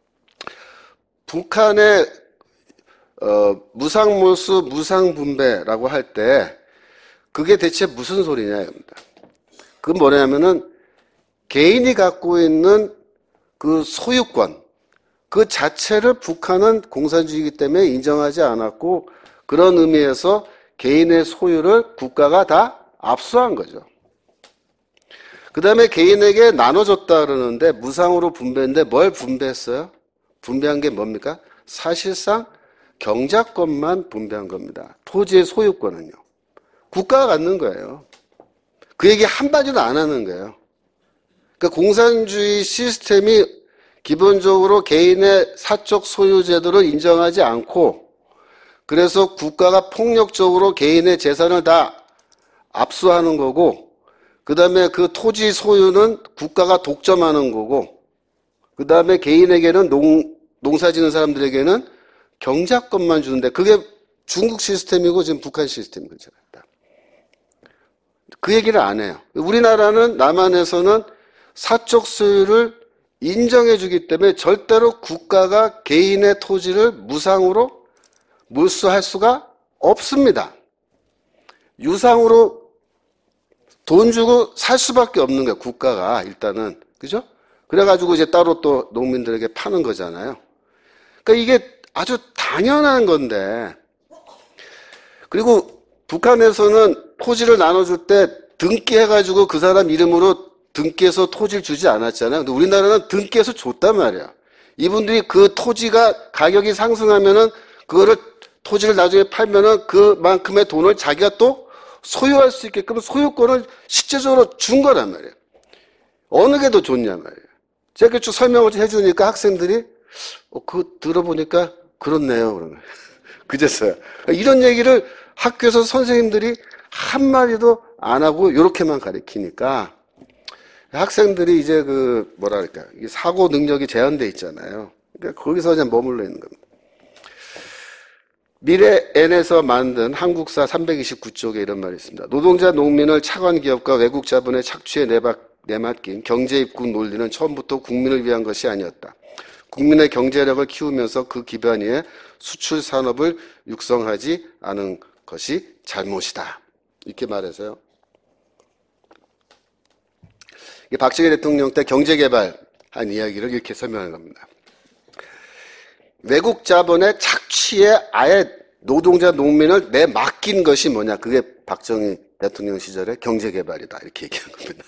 북한의 어, 무상몰수, 무상분배라고 할 때 그게 대체 무슨 소리냐 이겁니다. 그건 뭐냐면은 개인이 갖고 있는 그 소유권, 그 자체를 북한은 공산주의이기 때문에 인정하지 않았고 그런 의미에서 개인의 소유를 국가가 다 압수한 거죠. 그 다음에 개인에게 나눠줬다 그러는데 무상으로 분배했는데 뭘 분배했어요? 분배한 게 뭡니까? 사실상 경작권만 분배한 겁니다. 토지의 소유권은요. 국가가 갖는 거예요. 그 얘기 한마디도 안 하는 거예요. 그러니까 공산주의 시스템이 기본적으로 개인의 사적 소유 제도를 인정하지 않고 그래서 국가가 폭력적으로 개인의 재산을 다 압수하는 거고 그 다음에 그 토지 소유는 국가가 독점하는 거고 그 다음에 개인에게는 농, 농사 짓는 사람들에게는 경작권만 주는데 그게 중국 시스템이고 지금 북한 시스템이죠. 그 얘기를 안 해요. 우리나라는 남한에서는 사적 소유를 인정해 주기 때문에 절대로 국가가 개인의 토지를 무상으로 몰수할 수가 없습니다. 유상으로 돈 주고 살 수밖에 없는 거예요. 국가가 일단은. 그죠? 그래가지고 이제 따로 또 농민들에게 파는 거잖아요. 그러니까 이게 아주 당연한 건데 그리고 북한에서는 토지를 나눠줄 때 등기해가지고 그 사람 이름으로 등기해서 토지를 주지 않았잖아요. 근데 우리나라는 등기해서 줬단 말이야. 이분들이 그 토지가 가격이 상승하면은 그거를 토지를 나중에 팔면은 그만큼의 돈을 자기가 또 소유할 수 있게끔 소유권을 실제적으로 준 거란 말이에요. 어느 게 더 좋냐 말이에요. 제가 쭉 설명을 해주니까 학생들이 어, 그 들어보니까 그렇네요. 그러면 그제서야 이런 얘기를 학교에서 선생님들이 한마디도 안 하고 이렇게만 가르치니까 학생들이 이제 그 뭐랄까 사고 능력이 제한돼 있잖아요. 그러니까 거기서 그냥 머물러 있는 겁니다. 미래 N에서 만든 한국사 삼백이십구 쪽에 이런 말이 있습니다. 노동자 농민을 차관 기업과 외국 자본의 착취에 내맡긴 경제 입국 논리는 처음부터 국민을 위한 것이 아니었다. 국민의 경제력을 키우면서 그 기반 위에 수출 산업을 육성하지 않은 것이 잘못이다. 이렇게 말해서요. 이게 박정희 대통령 때 경제개발 한 이야기를 이렇게 설명한 겁니다. 외국 자본의 착취에 아예 노동자 농민을 내맡긴 것이 뭐냐. 그게 박정희 대통령 시절의 경제개발이다. 이렇게 얘기한 겁니다.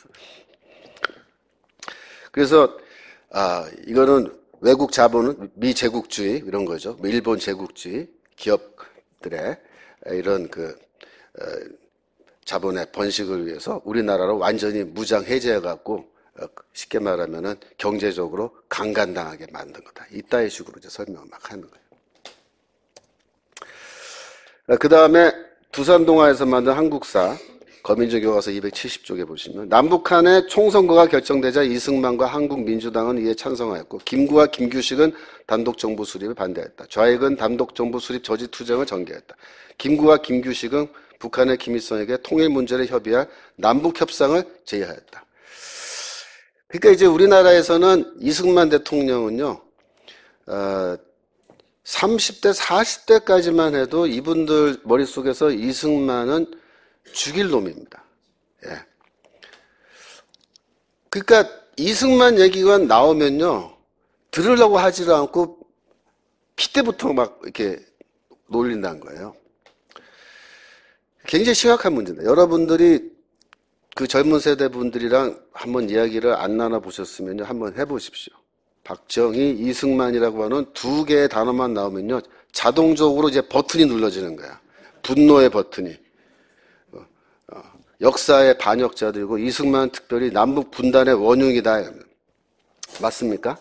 그래서 아 이거는 외국 자본은 미제국주의 이런 거죠. 일본 제국주의 기업들의 이런 그 어, 자본의 번식을 위해서 우리나라를 완전히 무장 해제해갖고 어, 쉽게 말하면은 경제적으로 강간당하게 만든 거다. 이따위 식으로 이제 설명을 막 하는 거예요. 그 다음에 두산동화에서 만든 한국사 거민정 교과서 이백칠십 쪽에 보시면 남북한의 총선거가 결정되자 이승만과 한국민주당은 이에 찬성하였고 김구와 김규식은 단독정부 수립을 반대했다. 좌익은 단독정부 수립 저지 투쟁을 전개했다. 김구와 김규식은 북한의 김일성에게 통일 문제를 협의할 남북협상을 제의하였다. 그러니까 이제 우리나라에서는 이승만 대통령은요, 어, 삼십 대, 사십 대까지만 해도 이분들 머릿속에서 이승만은 죽일 놈입니다. 예. 그러니까 이승만 얘기가 나오면요, 들으려고 하지를 않고 피때부터 막 이렇게 놀린다는 거예요. 굉장히 심각한 문제입니다. 여러분들이 그 젊은 세대 분들이랑 한번 이야기를 안 나눠보셨으면요, 한번 해보십시오. 박정희, 이승만이라고 하는 두 개의 단어만 나오면요, 자동적으로 이제 버튼이 눌러지는 거야. 분노의 버튼이. 어, 어, 역사의 반역자들이고 이승만 특별히 남북 분단의 원흉이다. 맞습니까?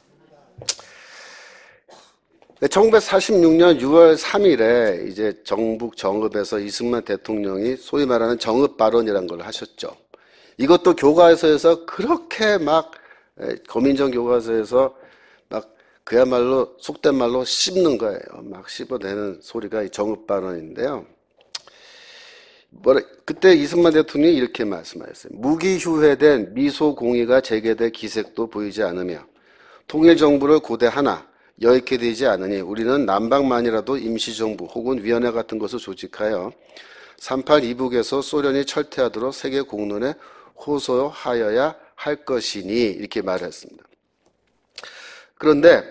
천구백사십육 년 유월 삼일에 이제 정북 정읍에서 이승만 대통령이 소위 말하는 정읍 발언이라는 걸 하셨죠. 이것도 교과서에서 그렇게 막 거민정 교과서에서 막 그야말로 속된 말로 씹는 거예요. 막 씹어내는 소리가 이 정읍 발언인데요. 뭐라, 그때 이승만 대통령이 이렇게 말씀하셨어요. 무기휴회된 미소공의가 재개될 기색도 보이지 않으며 통일정부를 고대하나 여의케 되지 않으니 우리는 남방만이라도 임시정부 혹은 위원회 같은 것을 조직하여 삼팔 이북에서 소련이 철퇴하도록 세계 공론에 호소하여야 할 것이니 이렇게 말했습니다. 그런데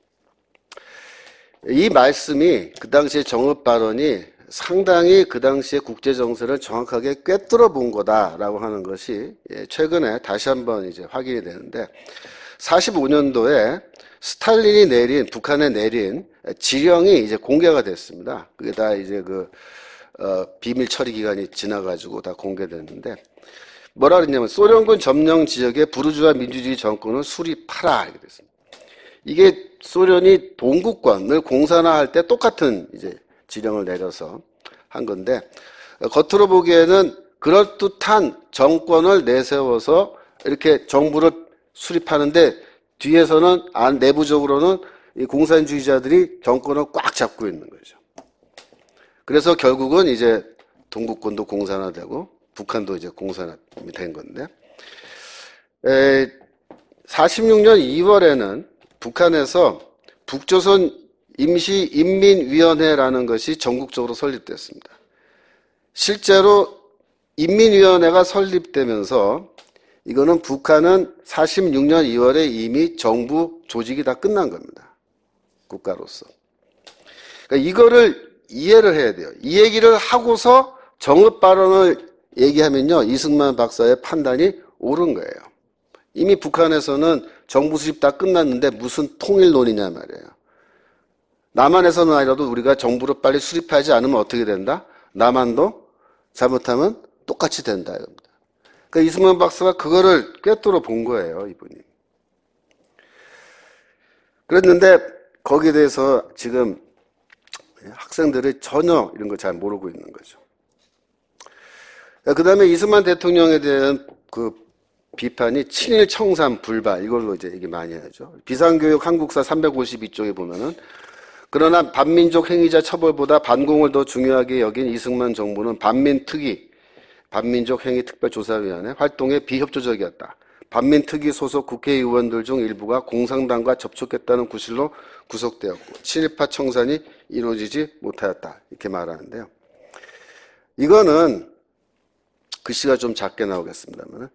이 말씀이 그 당시의 정읍 발언이 상당히 그 당시의 국제정세를 정확하게 꿰뚫어 본 거다라고 하는 것이 최근에 다시 한번 이제 확인이 되는데 사십오 년도에 스탈린이 내린, 북한에 내린 지령이 이제 공개가 됐습니다. 그게 다 이제 그, 어, 비밀 처리 기간이 지나가지고 다 공개됐는데, 뭐라 그랬냐면, 소련군 점령 지역의 부르주아 민주주의 정권을 수립하라. 이렇게 됐습니다. 이게 소련이 동구권을 공산화할 때 똑같은 이제 지령을 내려서 한 건데, 겉으로 보기에는 그럴듯한 정권을 내세워서 이렇게 정부를 수립하는데, 뒤에서는 안 내부적으로는 이 공산주의자들이 정권을 꽉 잡고 있는 거죠. 그래서 결국은 이제 동구권도 공산화되고 북한도 이제 공산화이 된 건데, 에, 사십육 년 이월에는 북한에서 북조선 임시인민위원회라는 것이 전국적으로 설립됐습니다. 실제로 인민위원회가 설립되면서 이거는 북한은 사십육 년 이월에 이미 정부 조직이 다 끝난 겁니다. 국가로서. 그러니까 이거를 이해를 해야 돼요. 이 얘기를 하고서 정읍 발언을 얘기하면요, 이승만 박사의 판단이 옳은 거예요. 이미 북한에서는 정부 수립 다 끝났는데 무슨 통일론이냐 말이에요. 남한에서는 아니라도 우리가 정부를 빨리 수립하지 않으면 어떻게 된다? 남한도 잘못하면 똑같이 된다 이겁니다. 그러니까 이승만 박사가 그거를 꿰뚫어 본 거예요, 이분이. 그랬는데 거기에 대해서 지금 학생들이 전혀 이런 걸 잘 모르고 있는 거죠. 그 다음에 이승만 대통령에 대한 그 비판이 친일 청산 불발 이걸로 이제 얘기 많이 하죠. 비상교육 한국사 삼백오십이 쪽에 보면은 그러나 반민족 행위자 처벌보다 반공을 더 중요하게 여긴 이승만 정부는 반민특위 반민족 행위 특별조사위원회 활동에 비협조적이었다. 반민특위 소속 국회의원들 중 일부가 공산당과 접촉했다는 구실로 구속되었고 친일파 청산이 이루어지지 못하였다. 이렇게 말하는데요. 이거는 글씨가 좀 작게 나오겠습니다만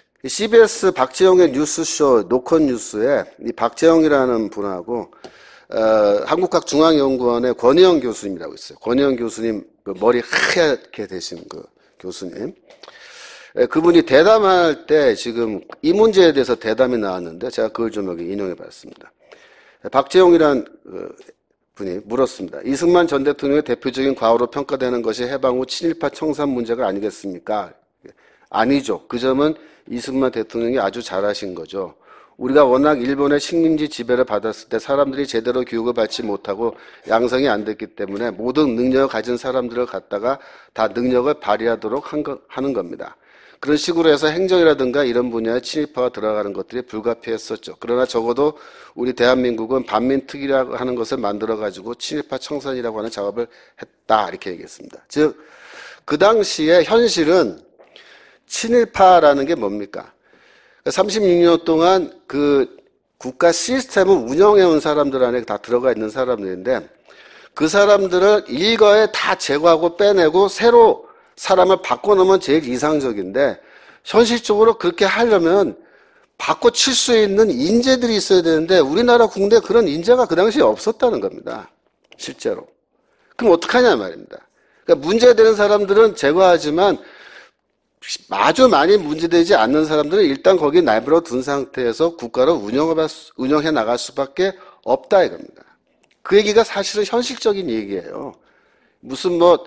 씨비에스 박재영의 뉴스쇼 노컷 뉴스에 이 박재영이라는 분하고 어, 한국학중앙연구원의 권혜영 교수님이라고 있어요. 권혜영 교수님, 그 머리 하얗게 되신 그 교수님. 예, 그분이 대담할 때 지금 이 문제에 대해서 대담이 나왔는데 제가 그걸 좀 여기 인용해 봤습니다. 박재용이란 분이 물었습니다. 이승만 전 대통령의 대표적인 과오로 평가되는 것이 해방 후 친일파 청산 문제가 아니겠습니까? 아니죠. 그 점은 이승만 대통령이 아주 잘하신 거죠. 우리가 워낙 일본의 식민지 지배를 받았을 때 사람들이 제대로 교육을 받지 못하고 양성이 안 됐기 때문에 모든 능력을 가진 사람들을 갖다가 다 능력을 발휘하도록 한 거, 하는 겁니다. 그런 식으로 해서 행정이라든가 이런 분야에 친일파가 들어가는 것들이 불가피했었죠. 그러나 적어도 우리 대한민국은 반민특위라고 하는 것을 만들어가지고 친일파 청산이라고 하는 작업을 했다. 이렇게 얘기했습니다. 즉, 그 당시에 현실은 친일파라는 게 뭡니까? 삼십육 년 동안 그 국가 시스템을 운영해온 사람들 안에 다 들어가 있는 사람들인데 그 사람들을 일거에 다 제거하고 빼내고 새로 사람을 바꿔놓으면 제일 이상적인데 현실적으로 그렇게 하려면 바꿔칠 수 있는 인재들이 있어야 되는데 우리나라 국내에 그런 인재가 그 당시에 없었다는 겁니다. 실제로. 그럼 어떡하냐 말입니다. 그러니까 문제되는 사람들은 제거하지만 아주 많이 문제되지 않는 사람들은 일단 거기 내버려 둔 상태에서 국가를 운영해 나갈 수밖에 없다 이겁니다. 그 얘기가 사실은 현실적인 얘기예요. 무슨 뭐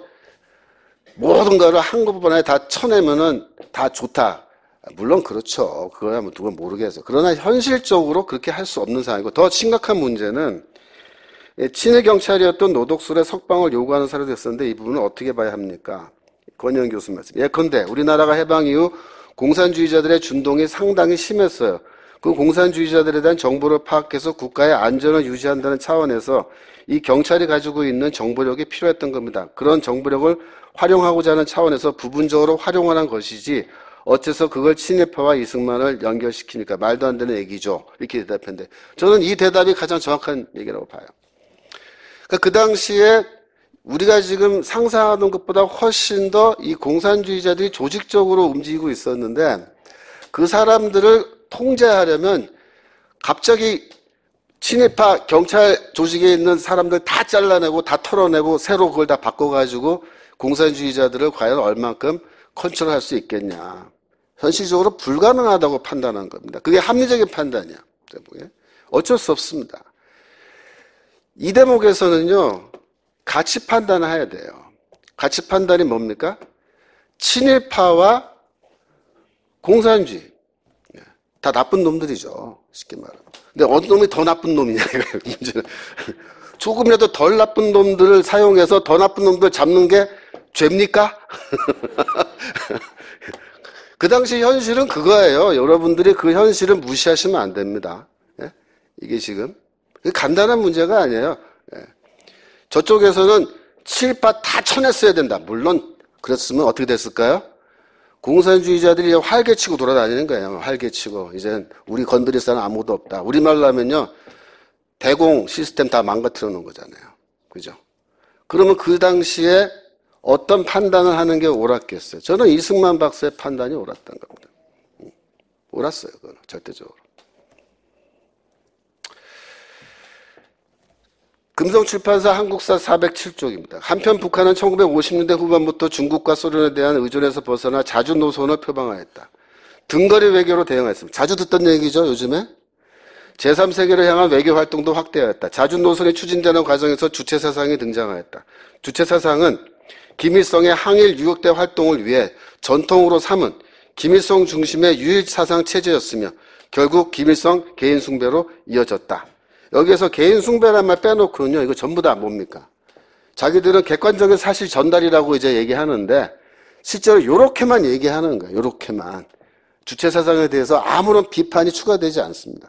모든 거를 한꺼번에 다 쳐내면은 다 좋다. 물론 그렇죠. 그거야 뭐 누가 모르겠어요. 그러나 현실적으로 그렇게 할 수 없는 상황이고 더 심각한 문제는 친일 경찰이었던 노덕술의 석방을 요구하는 사례도 있었는데 이 부분은 어떻게 봐야 합니까? 권혜영 교수 말씀. 예컨대 우리나라가 해방 이후 공산주의자들의 준동이 상당히 심했어요. 그 공산주의자들에 대한 정보를 파악해서 국가의 안전을 유지한다는 차원에서 이 경찰이 가지고 있는 정보력이 필요했던 겁니다. 그런 정보력을 활용하고자 하는 차원에서 부분적으로 활용하는 것이지 어째서 그걸 친일파와 이승만을 연결시키니까 말도 안 되는 얘기죠. 이렇게 대답했는데 저는 이 대답이 가장 정확한 얘기라고 봐요. 그러니까 그 당시에 우리가 지금 상상하는 것보다 훨씬 더 이 공산주의자들이 조직적으로 움직이고 있었는데 그 사람들을 통제하려면 갑자기 친일파 경찰 조직에 있는 사람들 다 잘라내고 다 털어내고 새로 그걸 다 바꿔가지고 공산주의자들을 과연 얼만큼 컨트롤할 수 있겠냐. 현실적으로 불가능하다고 판단한 겁니다. 그게 합리적인 판단이야. 어쩔 수 없습니다. 이 대목에서는요. 가치 판단을 해야 돼요. 가치 판단이 뭡니까? 친일파와 공산주의. 다 나쁜 놈들이죠. 쉽게 말하면. 근데 어느 놈이 더 나쁜 놈이냐, 이거예요, 문제는. 조금이라도 덜 나쁜 놈들을 사용해서 더 나쁜 놈들 잡는 게 죄입니까? 그 당시 현실은 그거예요. 여러분들이 그 현실을 무시하시면 안 됩니다. 예? 이게 지금. 간단한 문제가 아니에요. 예. 저쪽에서는 친일파 다 쳐냈어야 된다. 물론 그랬으면 어떻게 됐을까요? 공산주의자들이 활개치고 돌아다니는 거예요. 활개치고. 이제 우리 건드릴 사람 아무도 없다. 우리말로 하면요. 대공 시스템 다 망가뜨려 놓은 거잖아요. 그죠? 그러면 그 당시에 어떤 판단을 하는 게 옳았겠어요? 저는 이승만 박사의 판단이 옳았던 겁니다. 옳았어요. 그건 절대적으로. 금성출판사 한국사 사백칠 쪽입니다. 한편 북한은 천구백오십 년대 후반부터 중국과 소련에 대한 의존에서 벗어나 자주 노선을 표방하였다. 등거리 외교로 대응했습니다. 자주 듣던 얘기죠, 요즘에? 제삼 세계를 향한 외교 활동도 확대하였다. 자주 노선이 추진되는 과정에서 주체사상이 등장하였다. 주체사상은 김일성의 항일 유격대 활동을 위해 전통으로 삼은 김일성 중심의 유일 사상 체제였으며 결국 김일성 개인 숭배로 이어졌다. 여기에서 개인 숭배란 말 빼놓고는요, 이거 전부 다 뭡니까? 자기들은 객관적인 사실 전달이라고 이제 얘기하는데, 실제로 요렇게만 얘기하는 거예요, 요렇게만. 주체사상에 대해서 아무런 비판이 추가되지 않습니다.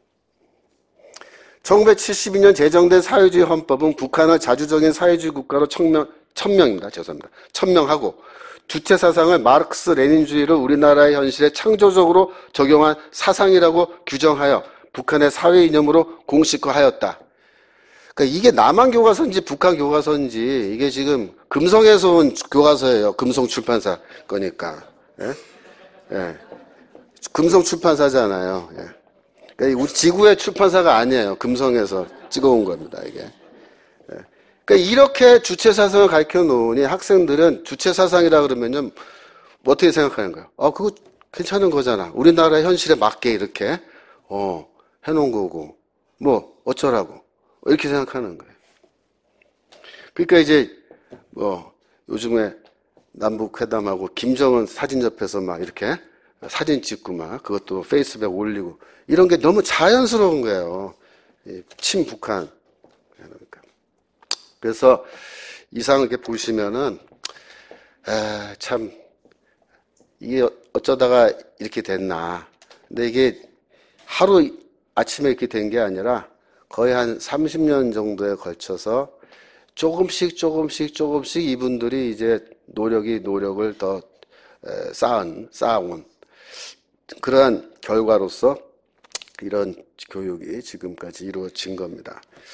천구백칠십이 년 제정된 사회주의 헌법은 북한을 자주적인 사회주의 국가로 천명, 천명입니다. 죄송합니다. 천명하고, 주체사상을 마르크스 레닌주의를 우리나라의 현실에 창조적으로 적용한 사상이라고 규정하여 북한의 사회 이념으로 공식화하였다. 그러니까 이게 남한 교과서인지 북한 교과서인지 이게 지금 금성에서 온 교과서예요. 금성 출판사 거니까. 예? 예. 금성 출판사잖아요. 예. 그러니까 우리 지구의 출판사가 아니에요. 금성에서 찍어온 겁니다, 이게. 그러니까 이렇게 주체 사상을 가르쳐 놓으니 학생들은 주체 사상이라 그러면요, 뭐 어떻게 생각하는 거예요? 아, 그거 괜찮은 거잖아. 우리나라 현실에 맞게 이렇게, 어, 해놓은 거고, 뭐, 어쩌라고. 이렇게 생각하는 거예요. 그러니까 이제, 뭐, 요즘에 남북 회담하고 김정은 사진 옆에서 막 이렇게 사진 찍고 막 그것도 페이스북에 올리고 이런 게 너무 자연스러운 거예요. 친북한. 그러니까. 그래서 이상을 이렇게 보시면은, 에, 참, 이게 어쩌다가 이렇게 됐나. 근데 이게 하루 아침에 이렇게 된 게 아니라 거의 한 삼십 년 정도에 걸쳐서 조금씩 조금씩 조금씩 이분들이 이제 노력이 노력을 더 쌓은, 쌓아온 그러한 결과로서 이런 교육이 지금까지 이루어진 겁니다.